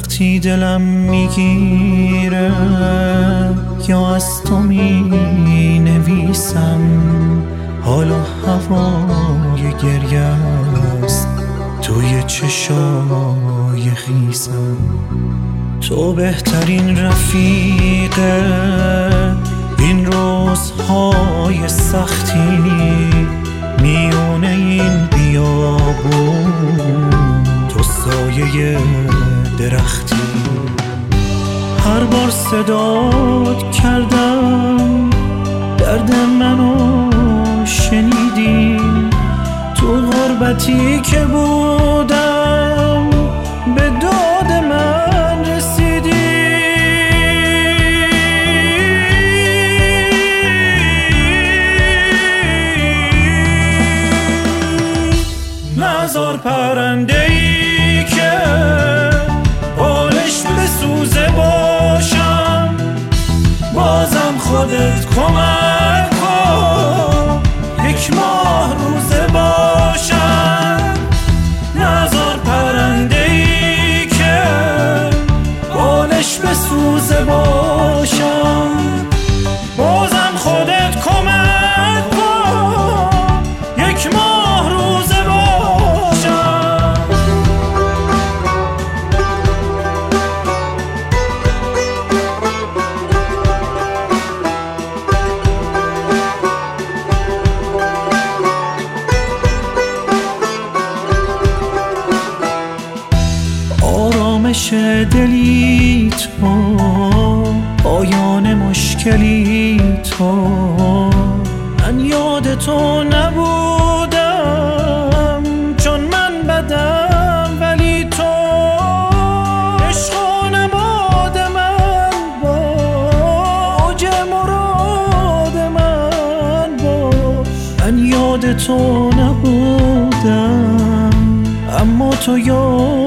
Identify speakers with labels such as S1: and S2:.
S1: وقتی دلم میگیره یا از تو می نویسم، حال و هوای گریه است توی چشای خیسم. تو بهترین رفیقه این روزهای سختی، میونه این بیابون تو سایه درختی. هر بار صدات کردم درد منو شنیدی، تو غربتی که بودم به داد من رسیدی. نذار پرنده‌ای که بالش بسوزه باشم، بازم خودت کمک کن یک ماه روزه باشم. نذار پرنده‌ای که بالش بسوزه باشم، بازم خودت کمک کن یک ماه روزه باشم. آرامش دلی تو، پایان مشکلی تو. من یاد تو نبودم چون من بدم، ولی تو عشق و نماد من باج مراد من باش. من یاد تو نبودم اما تو یاد